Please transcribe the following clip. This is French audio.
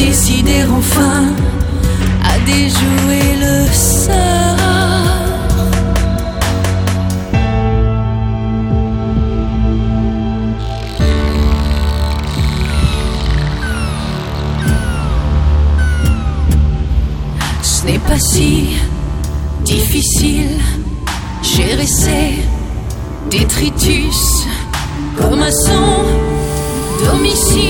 décider enfin à déjouer le sort. Ce n'est pas si difficile, gérer ces détritus comme à son domicile.